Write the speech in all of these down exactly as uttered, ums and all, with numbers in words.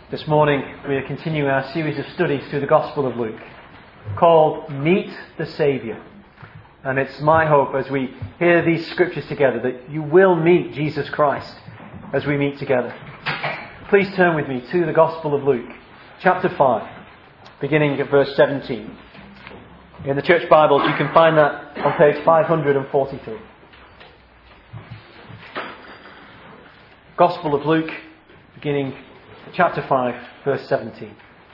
This morning we are continuing our series of studies through the Gospel of Luke called Meet the Saviour. And it's my hope as we hear these scriptures together that you will meet Jesus Christ as we meet together. Please turn with me to the Gospel of Luke, chapter five, beginning at verse seventeen. In the church Bibles you can find that on page five hundred forty-three. Gospel of Luke, beginning chapter five, verse seventeen.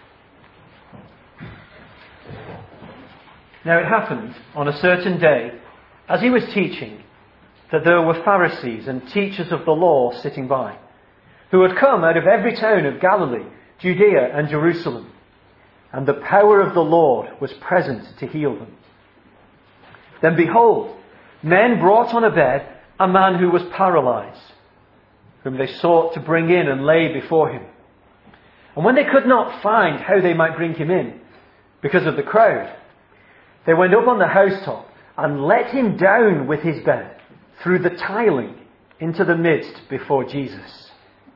Now it happened on a certain day, as he was teaching, that there were Pharisees and teachers of the law sitting by, who had come out of every town of Galilee, Judea and Jerusalem, and the power of the Lord was present to heal them. Then behold, men brought on a bed a man who was paralyzed, whom they sought to bring in and lay before him. And when they could not find how they might bring him in, because of the crowd, they went up on the housetop and let him down with his bed through the tiling into the midst before Jesus.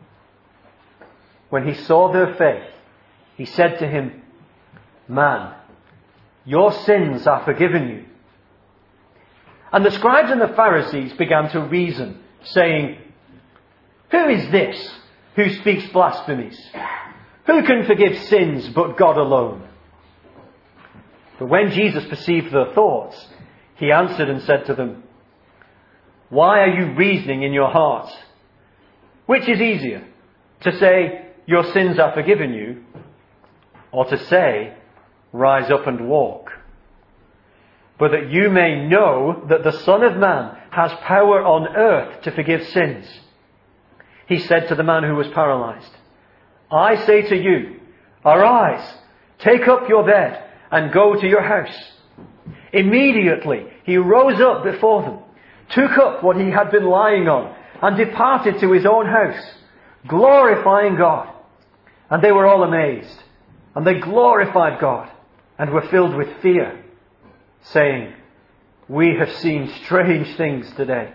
When he saw their faith, he said to him, "Man, your sins are forgiven you." And the scribes and the Pharisees began to reason, saying, "Who is this who speaks blasphemies? Who can forgive sins but God alone?" But when Jesus perceived their thoughts, he answered and said to them, "Why are you reasoning in your hearts? Which is easier, to say, 'Your sins are forgiven you,' or to say, 'Rise up and walk'? But that you may know that the Son of Man has power on earth to forgive sins." He said to the man who was paralyzed, "I say to you, arise, take up your bed, and go to your house." Immediately he rose up before them, took up what he had been lying on, and departed to his own house, glorifying God. And they were all amazed, and they glorified God, and were filled with fear, saying, "We have seen strange things today."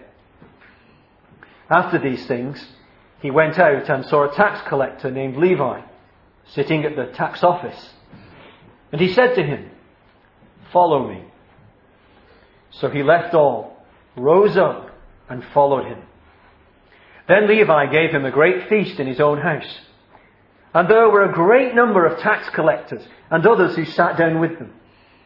After these things, he went out and saw a tax collector named Levi sitting at the tax office. And he said to him, "Follow me." So he left all, rose up, and followed him. Then Levi gave him a great feast in his own house. And there were a great number of tax collectors and others who sat down with them.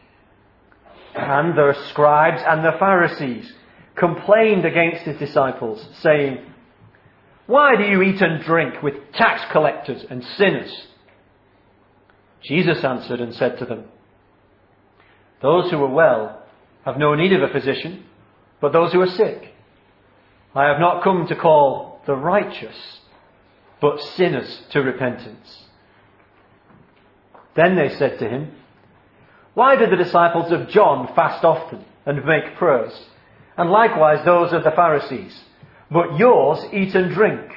And their scribes and the Pharisees complained against his disciples, saying, "Why do you eat and drink with tax collectors and sinners?" Jesus answered and said to them, "Those who are well have no need of a physician, but those who are sick. I have not come to call the righteous, but sinners to repentance." Then they said to him, "Why do the disciples of John fast often and make prayers, and likewise those of the Pharisees, but yours eat and drink?"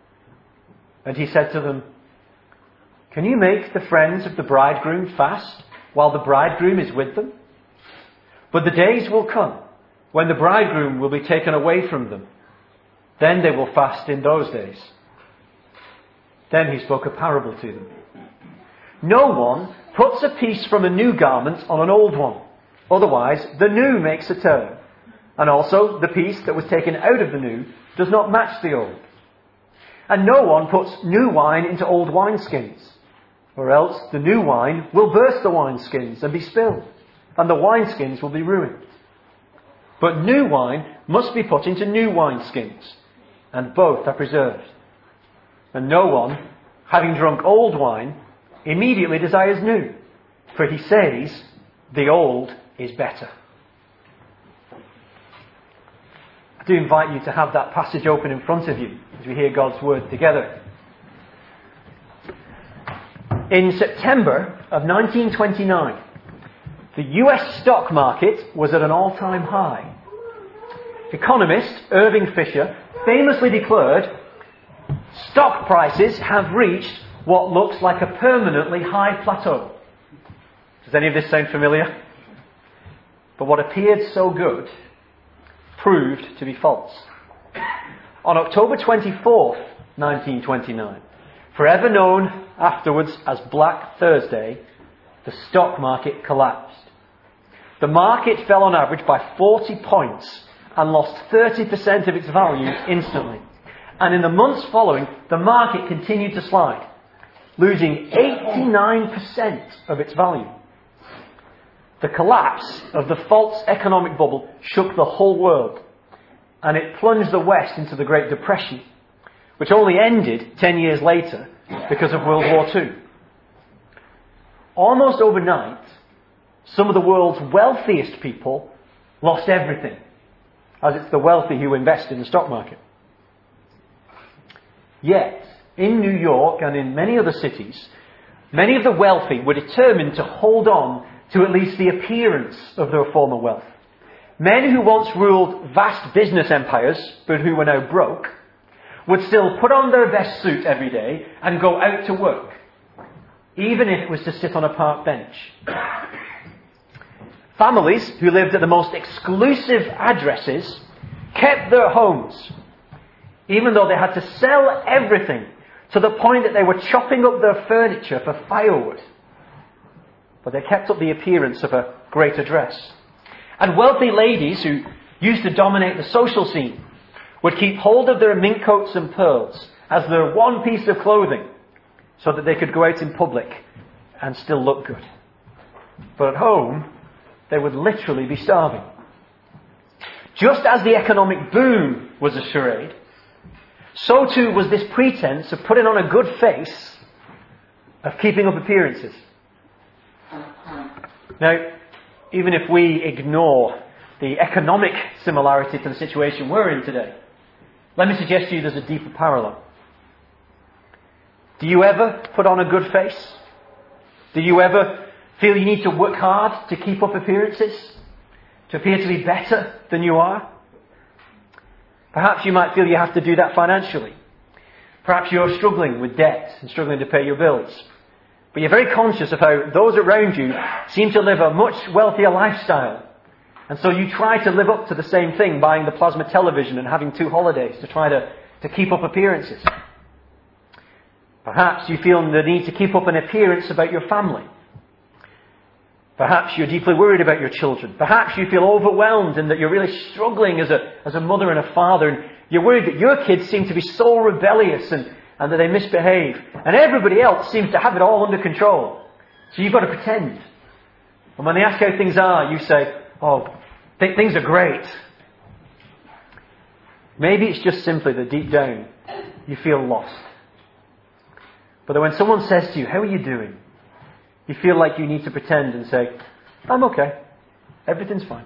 And he said to them, "Can you make the friends of the bridegroom fast while the bridegroom is with them? But the days will come when the bridegroom will be taken away from them. Then they will fast in those days." Then he spoke a parable to them. "No one puts a piece from a new garment on an old one. Otherwise, the new makes a tear. And also, the piece that was taken out of the new does not match the old. And no one puts new wine into old wineskins, or else the new wine will burst the wineskins and be spilled, and the wineskins will be ruined. But new wine must be put into new wineskins, and both are preserved. And no one, having drunk old wine, immediately desires new, for he says, 'The old is better.'" I do invite you to have that passage open in front of you as we hear God's word together. In September of nineteen twenty-nine, the U S stock market was at an all-time high. Economist Irving Fisher famously declared, "Stock prices have reached what looks like a permanently high plateau." Does any of this sound familiar? But what appeared so good proved to be false. On October twenty-fourth, nineteen twenty-nine, forever known afterwards as Black Thursday, the stock market collapsed. The market fell on average by forty points and lost thirty percent of its value instantly. And in the months following, the market continued to slide, losing eighty-nine percent of its value. The collapse of the false economic bubble shook the whole world, and it plunged the West into the Great Depression, which only ended ten years later because of World War Two. Almost overnight, some of the world's wealthiest people lost everything, as it's the wealthy who invest in the stock market. Yet, in New York and in many other cities, many of the wealthy were determined to hold on to at least the appearance of their former wealth. Men who once ruled vast business empires, but who were now broke, would still put on their best suit every day and go out to work, even if it was to sit on a park bench. Families who lived at the most exclusive addresses kept their homes, even though they had to sell everything to the point that they were chopping up their furniture for firewood. But they kept up the appearance of a great address. And wealthy ladies who used to dominate the social scene would keep hold of their mink coats and pearls as their one piece of clothing so that they could go out in public and still look good. But at home, they would literally be starving. Just as the economic boom was a charade, so too was this pretense of putting on a good face, of keeping up appearances. Now, even if we ignore the economic similarity to the situation we're in today, let me suggest to you there's a deeper parallel. Do you ever put on a good face? Do you ever feel you need to work hard to keep up appearances? To appear to be better than you are? Perhaps you might feel you have to do that financially. Perhaps you're struggling with debt and struggling to pay your bills. But you're very conscious of how those around you seem to live a much wealthier lifestyle. And so you try to live up to the same thing, buying the plasma television and having two holidays to try to, to keep up appearances. Perhaps you feel the need to keep up an appearance about your family. Perhaps you're deeply worried about your children. Perhaps you feel overwhelmed and that you're really struggling as a, as a mother and a father. And you're worried that your kids seem to be so rebellious and, and that they misbehave. And everybody else seems to have it all under control. So you've got to pretend. And when they ask how things are, you say, oh, th- things are great. Maybe it's just simply that deep down you feel lost. But that when someone says to you, how are you doing? You feel like you need to pretend and say, I'm okay. Everything's fine.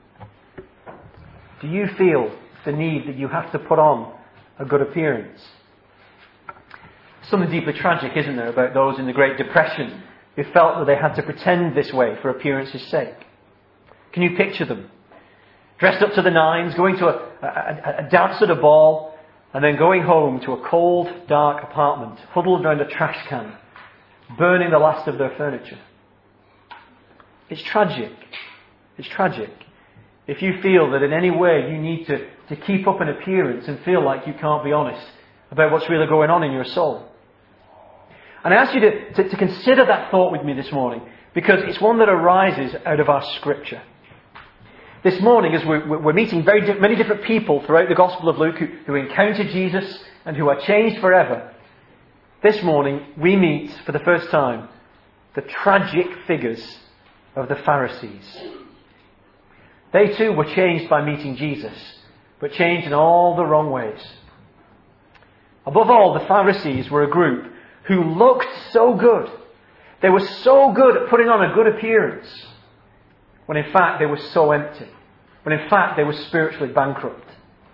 Do you feel the need that you have to put on a good appearance? Something deeply tragic, isn't there, about those in the Great Depression who felt that they had to pretend this way for appearance's sake? Can you picture them? Dressed up to the nines, going to a, a, a dance at a ball, and then going home to a cold, dark apartment, huddled around a trash can, burning the last of their furniture. It's tragic. It's tragic. If you feel that in any way you need to, to keep up an appearance and feel like you can't be honest about what's really going on in your soul. And I ask you to, to, to consider that thought with me this morning, because it's one that arises out of our scripture. This morning, as we're, we're meeting very di- many different people throughout the Gospel of Luke who, who encounter Jesus and who are changed forever, this morning we meet for the first time the tragic figures of the Pharisees. They too were changed by meeting Jesus, but changed in all the wrong ways. Above all, the Pharisees were a group who looked so good. They were so good at putting on a good appearance, when in fact they were so empty. When in fact they were spiritually bankrupt.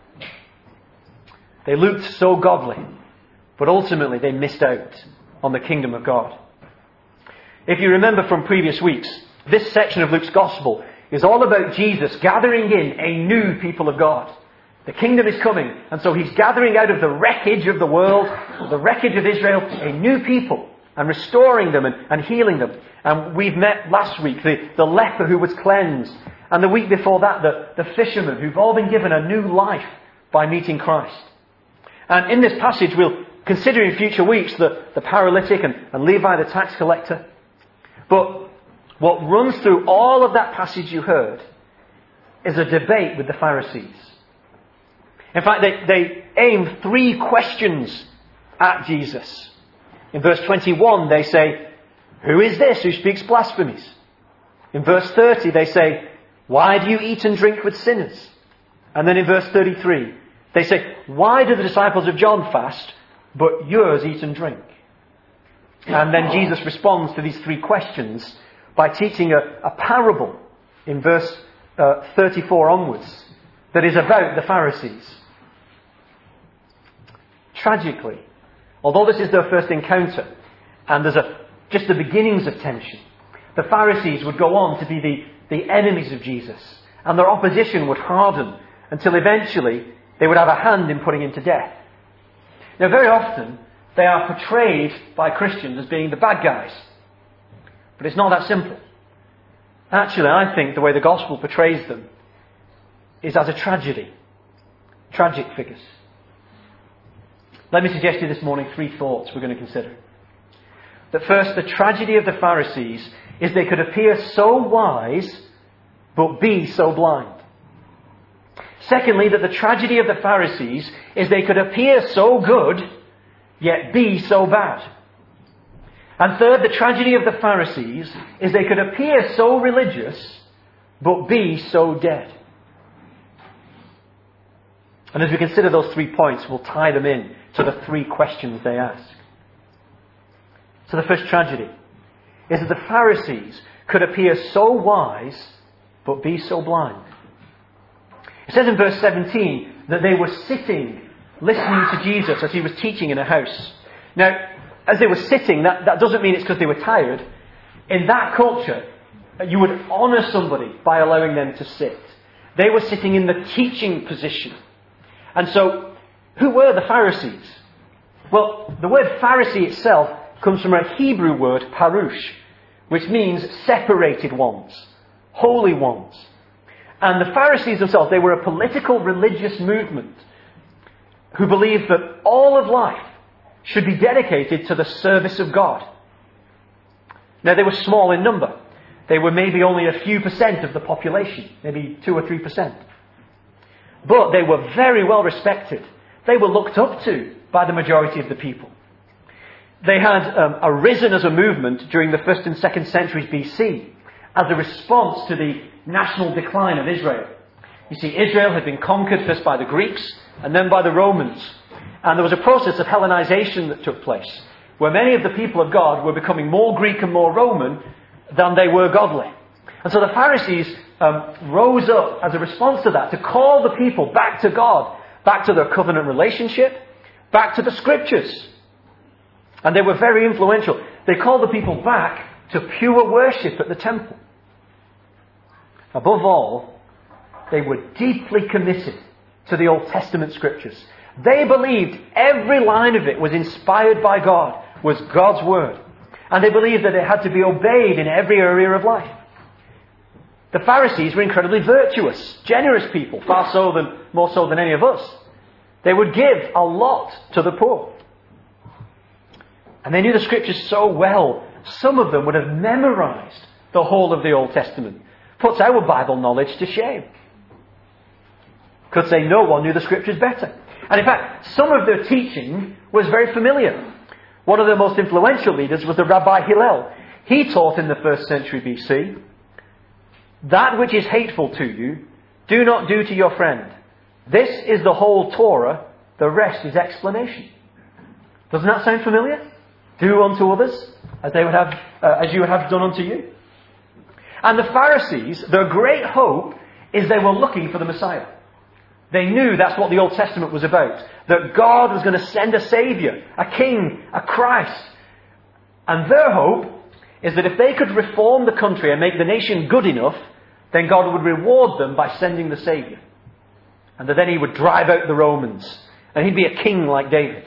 They looked so godly, but ultimately they missed out on the kingdom of God. If you remember from previous weeks, this section of Luke's Gospel is all about Jesus gathering in a new people of God. The kingdom is coming, and so he's gathering out of the wreckage of the world, the wreckage of Israel, a new people, and restoring them and, and healing them. And we've met last week the, the leper who was cleansed, and the week before that the, the fishermen who've all been given a new life by meeting Christ. And in this passage we'll consider in future weeks the, the paralytic and, and Levi the tax collector. But what runs through all of that passage you heard is a debate with the Pharisees. In fact, they, they aim three questions at Jesus. In verse twenty-one, they say, "Who is this who speaks blasphemies?" In verse thirty, they say, "Why do you eat and drink with sinners?" And then in verse thirty-three, they say, "Why do the disciples of John fast, but yours eat and drink?" And then Jesus responds to these three questions by teaching a, a parable in verse uh, thirty-four onwards that is about the Pharisees. Tragically, although this is their first encounter, and there's a, just the beginnings of tension, the Pharisees would go on to be the, the enemies of Jesus, and their opposition would harden until eventually they would have a hand in putting him to death. Now, very often, they are portrayed by Christians as being the bad guys. But it's not that simple. Actually, I think the way the gospel portrays them is as a tragedy. Tragic figures. Let me suggest to you this morning three thoughts we're going to consider. That first, the tragedy of the Pharisees is they could appear so wise, but be so blind. Secondly, that the tragedy of the Pharisees is they could appear so good, yet be so bad. And third, the tragedy of the Pharisees is they could appear so religious, but be so dead. And as we consider those three points, we'll tie them in to the three questions they ask. So the first tragedy is that the Pharisees could appear so wise, but be so blind. It says in verse seventeen that they were sitting, listening to Jesus as he was teaching in a house. Now, as they were sitting, that, that doesn't mean it's because they were tired. In that culture, you would honour somebody by allowing them to sit. They were sitting in the teaching position. And so, who were the Pharisees? Well, the word Pharisee itself comes from a Hebrew word, parush, which means separated ones, holy ones. And the Pharisees themselves, they were a political religious movement who believed that all of life should be dedicated to the service of God. Now, they were small in number. They were maybe only a few percent of the population, maybe two or three percent. But they were very well respected. They were looked up to by the majority of the people. They had um, arisen as a movement during the first and second centuries B C as a response to the national decline of Israel. You see, Israel had been conquered first by the Greeks and then by the Romans. And there was a process of Hellenization that took place, where many of the people of God were becoming more Greek and more Roman than they were godly. And so the Pharisees um, rose up as a response to that, to call the people back to God, back to their covenant relationship, back to the Scriptures. And they were very influential. They called the people back to pure worship at the temple. Above all, they were deeply committed to the Old Testament Scriptures. They believed every line of it was inspired by God, was God's Word. And they believed that it had to be obeyed in every area of life. The Pharisees were incredibly virtuous, generous people, far so than, more so than any of us. They would give a lot to the poor. And they knew the Scriptures so well, some of them would have memorized the whole of the Old Testament. Puts our Bible knowledge to shame. Could say no one knew the Scriptures better. And in fact, some of their teaching was very familiar. One of their most influential leaders was the Rabbi Hillel. He taught in the first century B C, "That which is hateful to you, do not do to your friend. This is the whole Torah, the rest is explanation." Doesn't that sound familiar? Do unto others as they would have, uh, as you would have done unto you. And the Pharisees, their great hope is they were looking for the Messiah. They knew that's what the Old Testament was about. That God was going to send a Saviour, a King, a Christ. And their hope is that if they could reform the country and make the nation good enough, then God would reward them by sending the Saviour. And that then he would drive out the Romans. And he'd be a king like David.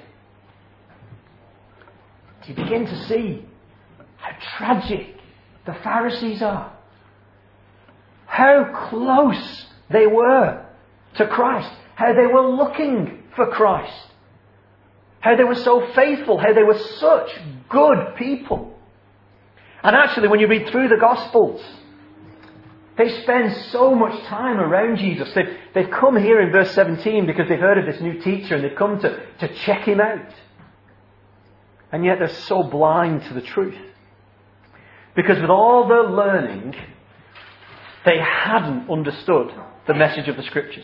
You begin to see how tragic the Pharisees are. How close they were to Christ. How they were looking for Christ. How they were so faithful. How they were such good people. And actually, when you read through the Gospels, they spend so much time around Jesus. They've, they've come here in verse seventeen because they've heard of this new teacher and they've come to, to check him out. And yet they're so blind to the truth. Because with all their learning, they hadn't understood the message of the Scriptures.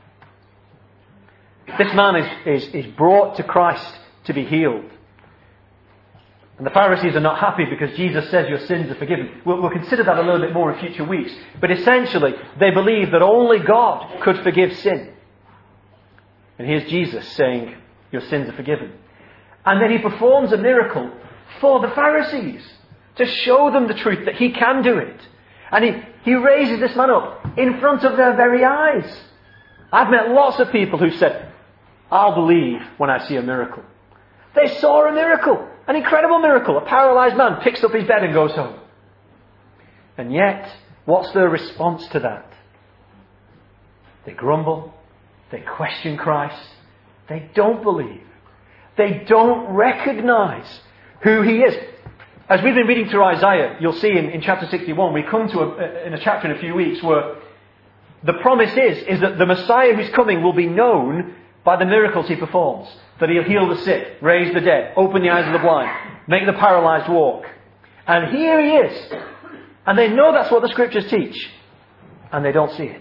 This man is, is, is brought to Christ to be healed. And the Pharisees are not happy because Jesus says your sins are forgiven. We'll, we'll consider that a little bit more in future weeks. But essentially, they believe that only God could forgive sin. And here's Jesus saying, your sins are forgiven. And then he performs a miracle for the Pharisees to show them the truth that he can do it. And he, he raises this man up in front of their very eyes. I've met lots of people who said, I'll believe when I see a miracle. They saw a miracle. An incredible miracle. A paralyzed man picks up his bed and goes home. And yet, what's their response to that? They grumble. They question Christ. They don't believe. They don't recognize who he is. As we've been reading through Isaiah, you'll see in, in chapter sixty-one, we come to a, in a chapter in a few weeks where the promise is, is that the Messiah who's coming will be known by the miracles he performs. That he'll heal the sick, raise the dead, open the eyes of the blind, make the paralyzed walk. And here he is. And they know that's what the Scriptures teach. And they don't see it.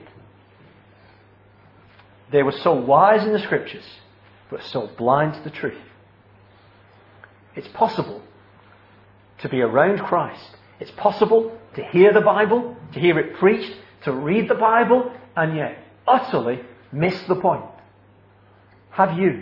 They were so wise in the Scriptures, but so blind to the truth. It's possible to be around Christ. It's possible to hear the Bible, to hear it preached, to read the Bible, and yet utterly miss the point. Have you?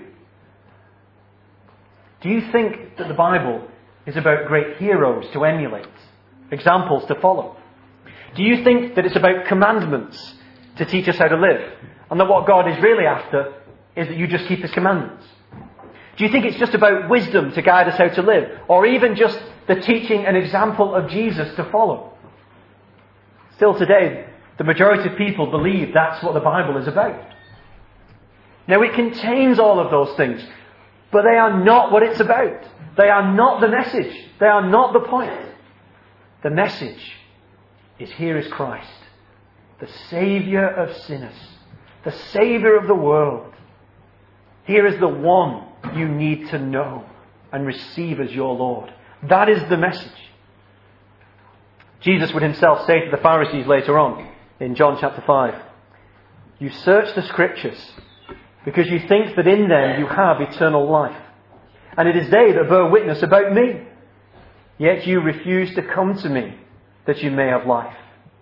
Do you think that the Bible is about great heroes to emulate, examples to follow? Do you think that it's about commandments to teach us how to live, and that what God is really after is that you just keep His commandments? Do you think it's just about wisdom to guide us how to live, or even just the teaching and example of Jesus to follow? Still today, the majority of people believe that's what the Bible is about. Now, it contains all of those things, but they are not what it's about. They are not the message. They are not the point. The message is, here is Christ, the Saviour of sinners, the Saviour of the world. Here is the one you need to know and receive as your Lord. That is the message. Jesus would himself say to the Pharisees later on in John chapter five, you search the Scriptures because you think that in them you have eternal life. And it is they that bear witness about me. Yet you refuse to come to me that you may have life.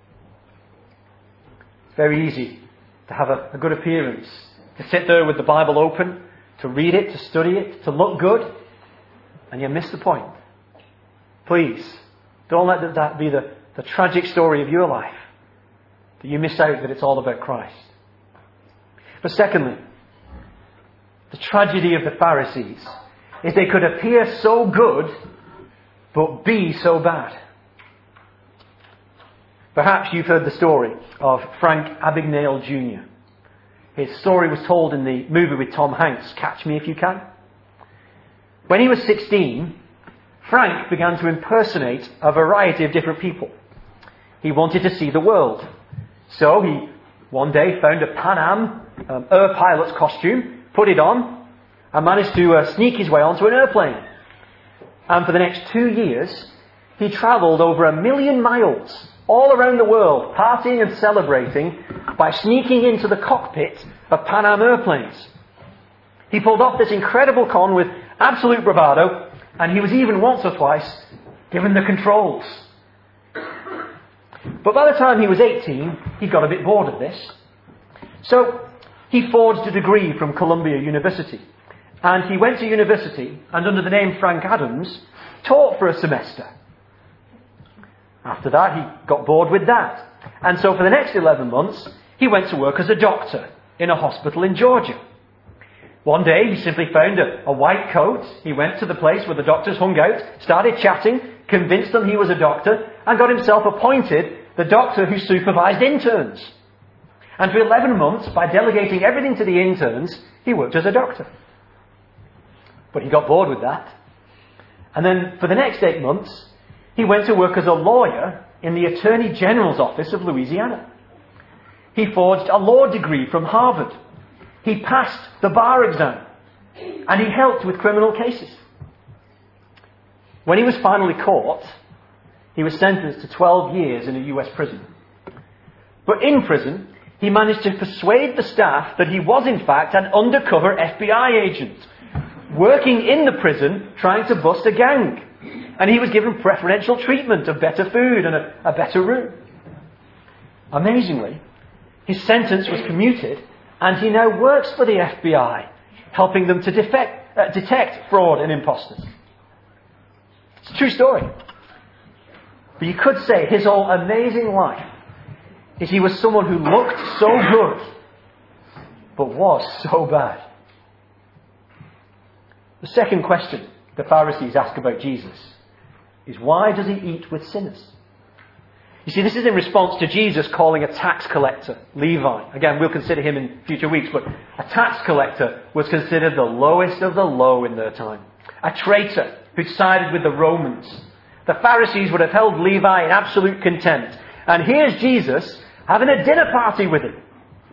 It's very easy to have a, a good appearance, to sit there with the Bible open, to read it, to study it, to look good, and you miss the point. Please, don't let that be the, the tragic story of your life, that you miss out that it's all about Christ. But secondly, the tragedy of the Pharisees is they could appear so good, but be so bad. Perhaps you've heard the story of Frank Abagnale Junior His story was told in the movie with Tom Hanks, Catch Me If You Can. When he was sixteen, Frank began to impersonate a variety of different people. He wanted to see the world. So he one day found a Pan Am um, Air pilot's costume, put it on, and managed to uh, sneak his way onto an airplane. And for the next two years, he travelled over a million miles all around the world, partying and celebrating by sneaking into the cockpit of Pan Am airplanes. He pulled off this incredible con with absolute bravado, and he was even once or twice given the controls. But by the time he was eighteen, he got a bit bored of this. So he forged a degree from Columbia University. And he went to university and, under the name Frank Adams, taught for a semester. After that, he got bored with that. And so for the next eleven months, he went to work as a doctor in a hospital in Georgia. One day, he simply found a, a white coat. He went to the place where the doctors hung out, started chatting, convinced them he was a doctor, and got himself appointed the doctor who supervised interns. And for eleven months, by delegating everything to the interns, he worked as a doctor. But he got bored with that. And then for the next eight months, he went to work as a lawyer in the Attorney General's office of Louisiana. He forged a law degree from Harvard. He passed the bar exam. And he helped with criminal cases. When he was finally caught, he was sentenced to twelve years in a U S prison. But in prison, he managed to persuade the staff that he was in fact an undercover F B I agent, working in the prison trying to bust a gang. And he was given preferential treatment of better food and a, a better room. Amazingly, his sentence was commuted and he now works for the F B I, helping them to defect, uh, detect fraud and imposters. It's a true story. But you could say his whole amazing life is he was someone who looked so good, but was so bad. The second question the Pharisees ask about Jesus is, why does he eat with sinners? You see, this is in response to Jesus calling a tax collector, Levi. Again, we'll consider him in future weeks, but a tax collector was considered the lowest of the low in their time. A traitor who'd sided with the Romans. The Pharisees would have held Levi in absolute contempt. And here's Jesus having a dinner party with him.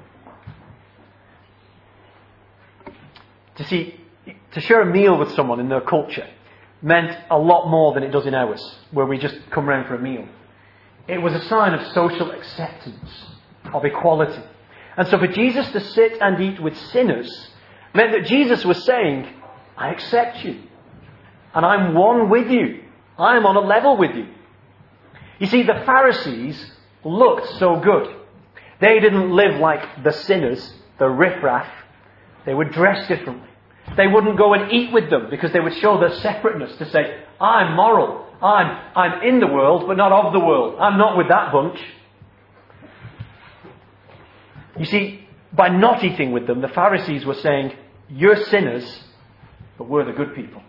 To see, to share a meal with someone in their culture meant a lot more than it does in ours, where we just come round for a meal. It was a sign of social acceptance, of equality. And so for Jesus to sit and eat with sinners meant that Jesus was saying, I accept you. And I'm one with you. I'm on a level with you. You see, the Pharisees looked so good. They didn't live like the sinners, the riffraff. They would dress differently. They wouldn't go and eat with them because they would show their separateness to say, I'm moral. I'm, I'm in the world, but not of the world. I'm not with that bunch. You see, by not eating with them, the Pharisees were saying, you're sinners, but we're the good people.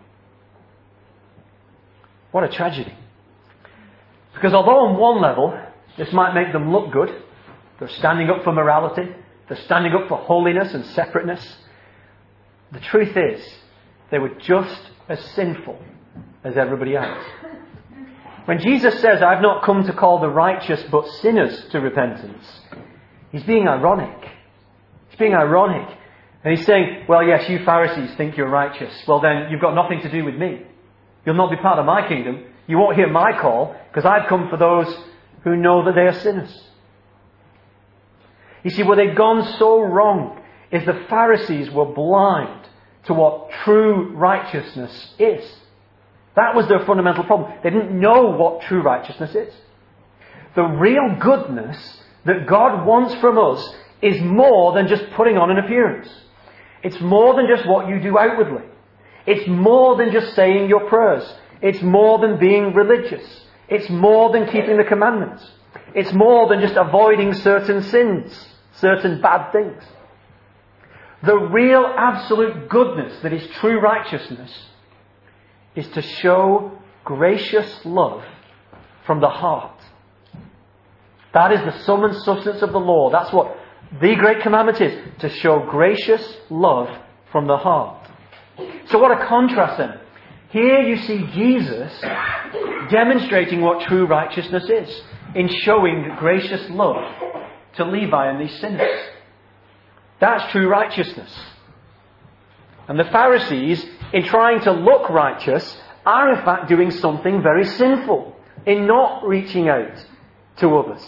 What a tragedy. Because although on one level, this might make them look good, they're standing up for morality, they're standing up for holiness and separateness, the truth is, they were just as sinful as everybody else. When Jesus says, I've not come to call the righteous but sinners to repentance, he's being ironic. He's being ironic. And he's saying, well, yes, you Pharisees think you're righteous. Well, then you've got nothing to do with me. You'll not be part of my kingdom. You won't hear my call because I've come for those who know that they are sinners. You see, where they'd gone so wrong is the Pharisees were blind to what true righteousness is. That was their fundamental problem. They didn't know what true righteousness is. The real goodness that God wants from us is more than just putting on an appearance. It's more than just what you do outwardly. It's more than just saying your prayers. It's more than being religious. It's more than keeping the commandments. It's more than just avoiding certain sins, certain bad things. The real absolute goodness that is true righteousness is to show gracious love from the heart. That is the sum and substance of the law. That's what the great commandment is, to show gracious love from the heart. So what a contrast then. Here you see Jesus demonstrating what true righteousness is in showing gracious love to Levi and these sinners. That's true righteousness. And the Pharisees, in trying to look righteous, are in fact doing something very sinful in not reaching out to others.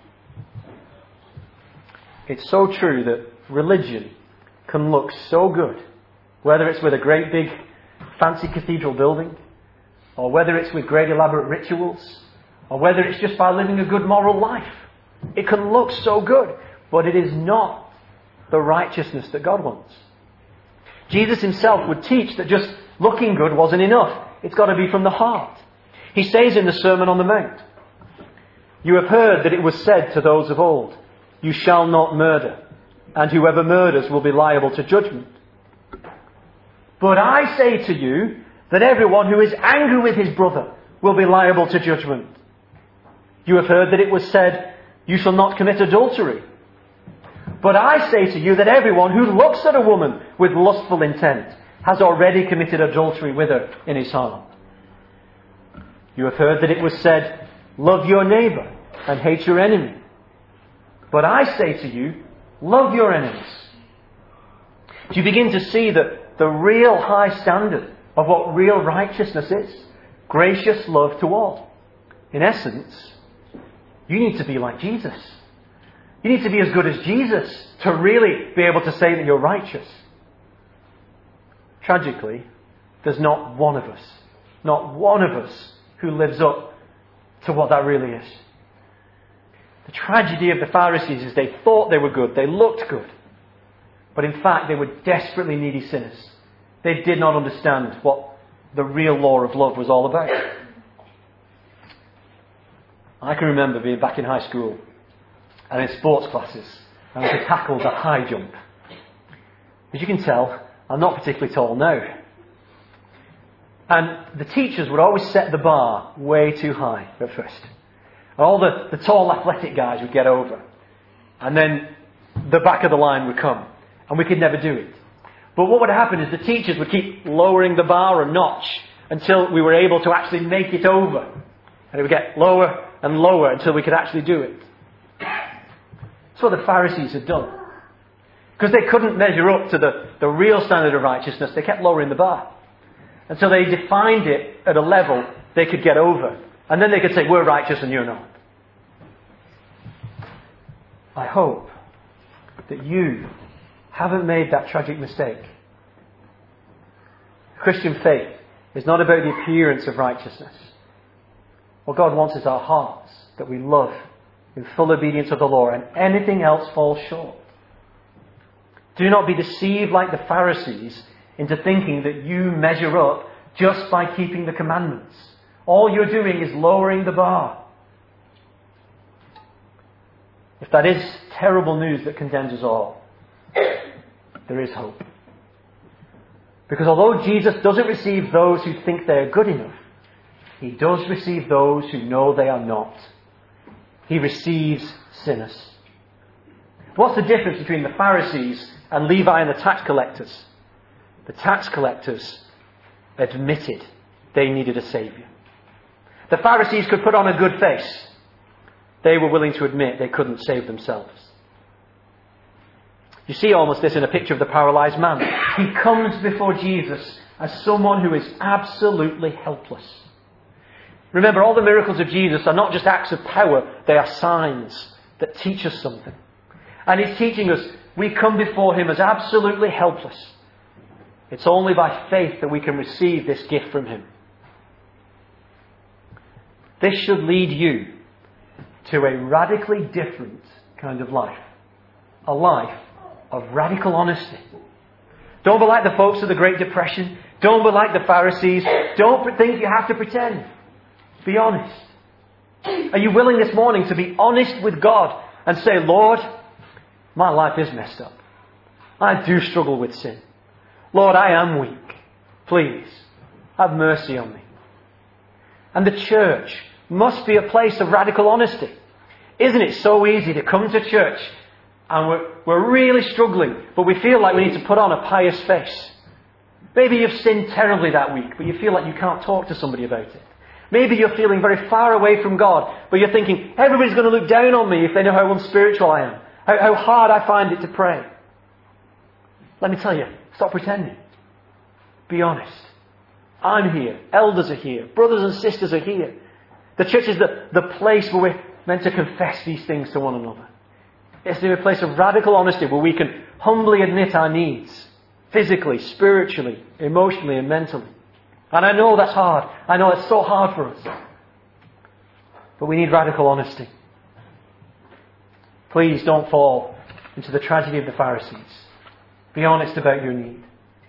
It's so true that religion can look so good, whether it's with a great big fancy cathedral building, or whether it's with great elaborate rituals, or whether it's just by living a good moral life. It can look so good, but it is not the righteousness that God wants. Jesus himself would teach that just looking good wasn't enough. It's got to be from the heart. He says in the Sermon on the Mount, you have heard that it was said to those of old, you shall not murder, and whoever murders will be liable to judgment. But I say to you that everyone who is angry with his brother will be liable to judgment. You have heard that it was said, you shall not commit adultery. But I say to you that everyone who looks at a woman with lustful intent has already committed adultery with her in his heart. You have heard that it was said, love your neighbour and hate your enemy. But I say to you, love your enemies. Do you begin to see that the real high standard of what real righteousness is? Gracious love to all. In essence, you need to be like Jesus. You need to be as good as Jesus to really be able to say that you're righteous. Tragically, there's not one of us, not one of us who lives up to what that really is. The tragedy of the Pharisees is they thought they were good, they looked good, but in fact they were desperately needy sinners. They did not understand what the real law of love was all about. I can remember being back in high school and in sports classes, and to tackle the high jump. As you can tell, I'm not particularly tall now. And the teachers would always set the bar way too high at first. All the, the tall athletic guys would get over. And then the back of the line would come. And we could never do it. But what would happen is the teachers would keep lowering the bar a notch until we were able to actually make it over. And it would get lower and lower until we could actually do it. That's what the Pharisees had done. Because they couldn't measure up to the, the real standard of righteousness, they kept lowering the bar. And so they defined it at a level they could get over. And then they could say, we're righteous and you're not. I hope that you haven't made that tragic mistake. Christian faith is not about the appearance of righteousness. What God wants is our hearts, that we love in full obedience of the law, and anything else falls short. Do not be deceived like the Pharisees into thinking that you measure up just by keeping the commandments. All you're doing is lowering the bar. If that is terrible news that condemns us all, there is hope. Because although Jesus doesn't receive those who think they are good enough, He does receive those who know they are not. He receives sinners. What's the difference between the Pharisees and Levi and the tax collectors? The tax collectors admitted they needed a saviour. The Pharisees could put on a good face. They were willing to admit they couldn't save themselves. You see almost this in a picture of the paralysed man. He comes before Jesus as someone who is absolutely helpless. Remember, all the miracles of Jesus are not just acts of power, they are signs that teach us something. And He's teaching us, we come before Him as absolutely helpless. It's only by faith that we can receive this gift from Him. This should lead you to a radically different kind of life. A life of radical honesty. Don't be like the folks of the Great Depression. Don't be like the Pharisees. Don't think you have to pretend. Be honest. Are you willing this morning to be honest with God and say, Lord, my life is messed up. I do struggle with sin. Lord, I am weak. Please, have mercy on me. And the church must be a place of radical honesty. Isn't it so easy to come to church and we're, we're really struggling, but we feel like we need to put on a pious face. Maybe you've sinned terribly that week, but you feel like you can't talk to somebody about it. Maybe you're feeling very far away from God, but you're thinking, everybody's going to look down on me if they know how unspiritual I am, how, how hard I find it to pray. Let me tell you, stop pretending. Be honest. I'm here. Elders are here. Brothers and sisters are here. The church is the, the place where we're meant to confess these things to one another. It's a place of radical honesty where we can humbly admit our needs. Physically, spiritually, emotionally and mentally. And I know that's hard. I know it's so hard for us. But we need radical honesty. Please don't fall into the tragedy of the Pharisees. Be honest about your need.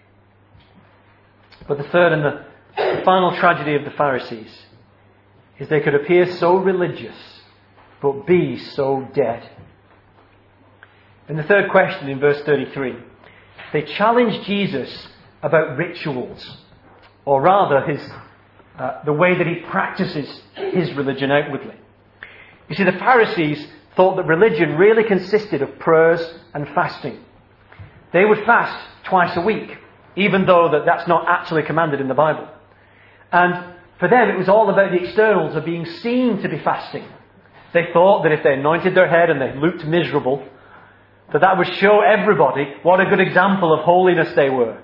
But the third and the, the final tragedy of the Pharisees is they could appear so religious, but be so dead. In the third question in verse thirty-three, they challenge Jesus about rituals, or rather his, uh, the way that he practices his religion outwardly. You see, the Pharisees thought that religion really consisted of prayers and fasting. They would fast twice a week. even though that that's not actually commanded in the Bible. And for them, it was all about the externals of being seen to be fasting. They thought that if they anointed their head and they looked miserable, that that would show everybody what a good example of holiness they were.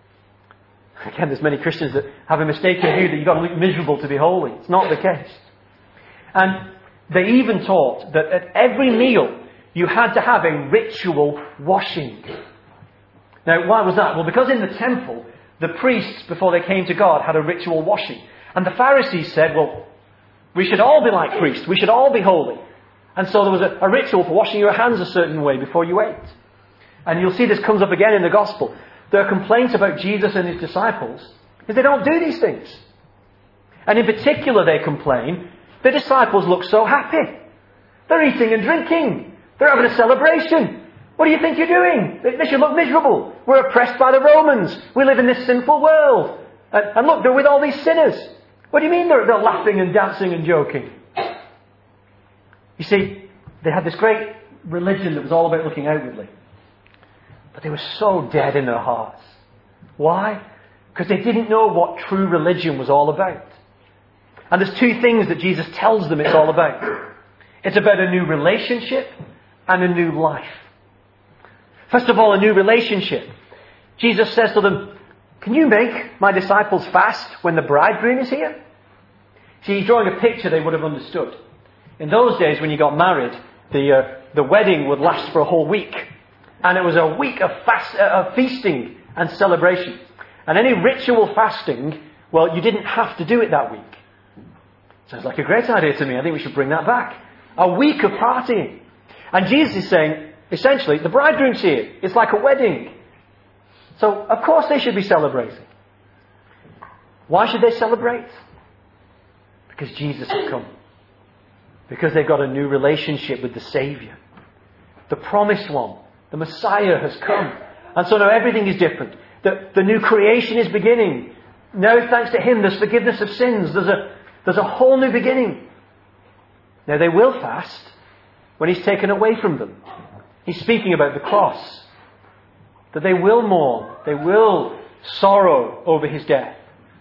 Again, there's many Christians that have a mistaken view that you've got to look miserable to be holy. It's not the case. And they even taught that at every meal you had to have a ritual washing. Now, why was that? Well, because in the temple, the priests, before they came to God, had a ritual washing. And the Pharisees said, well, we should all be like priests. We should all be holy. And so there was a, a ritual for washing your hands a certain way before you ate. And you'll see this comes up again in the Gospel. Their complaints about Jesus and his disciples is they don't do these things. And in particular, they complain, the disciples look so happy. They're eating and drinking. They're having a celebration. What do you think you're doing? They, they should look miserable. We're oppressed by the Romans. We live in this sinful world. And, and look, they're with all these sinners. What do you mean they're, they're laughing and dancing and joking? You see, they had this great religion that was all about looking outwardly. But they were so dead in their hearts. Why? Because they didn't know what true religion was all about. And there's two things that Jesus tells them it's all about. It's about a new relationship and a new life. First of all, a new relationship. Jesus says to them, can you make my disciples fast when the bridegroom is here? See, he's drawing a picture they would have understood. In those days, when you got married, the uh, the wedding would last for a whole week. And it was a week of, fast, uh, of feasting and celebration. And any ritual fasting, well, you didn't have to do it that week. Sounds like a great idea to me. I think we should bring that back. A week of partying. And Jesus is saying, essentially, the bridegroom's here. It's like a wedding. So, of course they should be celebrating. Why should they celebrate? Because Jesus has come. Because they've got a new relationship with the Saviour. The promised one. The Messiah has come. And so now everything is different. The, the new creation is beginning. Now, thanks to Him, there's forgiveness of sins. There's a, there's a whole new beginning. Now, they will fast when He's taken away from them. He's speaking about the cross. That they will mourn. They will sorrow over His death.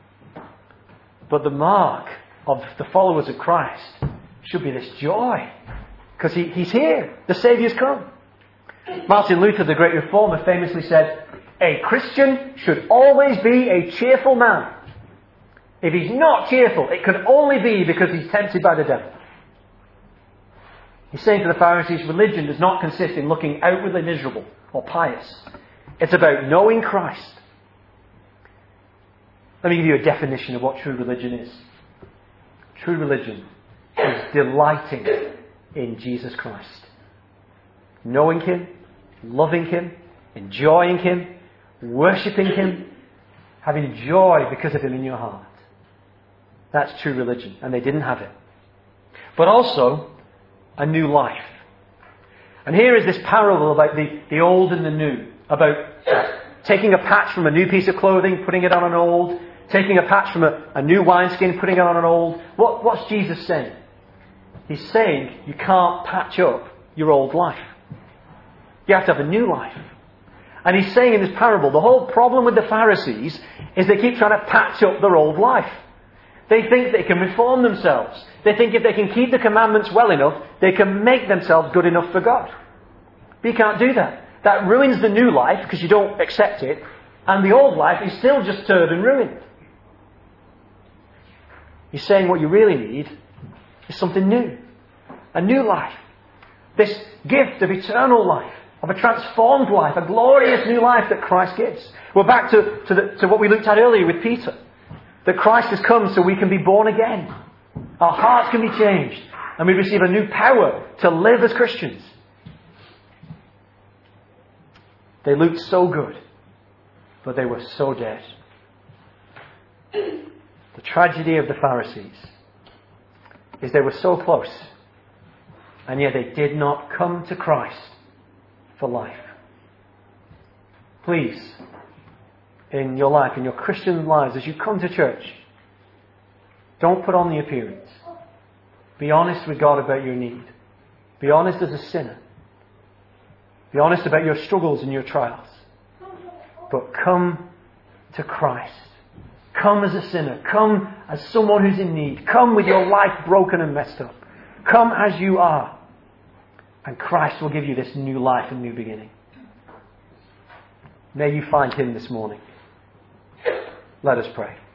But the mark of the followers of Christ should be this joy. Because he, He's here. The Saviour's come. Martin Luther, the great reformer, famously said, a Christian should always be a cheerful man. If he's not cheerful, it can only be because he's tempted by the devil. He's saying to the Pharisees, religion does not consist in looking outwardly miserable or pious. It's about knowing Christ. Let me give you a definition of what true religion is. True religion is delighting in Jesus Christ. Knowing Him, loving Him, enjoying Him, worshipping Him, having joy because of Him in your heart. That's true religion. And they didn't have it. But also, a new life. And here is this parable about the, the old and the new. About taking a patch from a new piece of clothing, putting it on an old. Taking a patch from a, a new wineskin, putting it on an old. What, what's Jesus saying? He's saying you can't patch up your old life. You have to have a new life. And He's saying in this parable, the whole problem with the Pharisees is they keep trying to patch up their old life. They think they can reform themselves. They think if they can keep the commandments well enough, they can make themselves good enough for God. But you can't do that. That ruins the new life because you don't accept it. And the old life is still just turd and ruined. He's saying what you really need is something new. A new life. This gift of eternal life. Of a transformed life. A glorious new life that Christ gives. We're back to, to, the, to what we looked at earlier with Peter. That Christ has come so we can be born again. Our hearts can be changed. And we receive a new power to live as Christians. They looked so good. But they were so dead. The tragedy of the Pharisees is they were so close. And yet they did not come to Christ for life. Please, in your life, in your Christian lives, as you come to church, don't put on the appearance. Be honest with God about your need. Be honest as a sinner. Be honest about your struggles and your trials. But come to Christ. Come as a sinner. Come as someone who's in need. Come with your life broken and messed up. Come as you are. And Christ will give you this new life and new beginning. May you find Him this morning. Let us pray.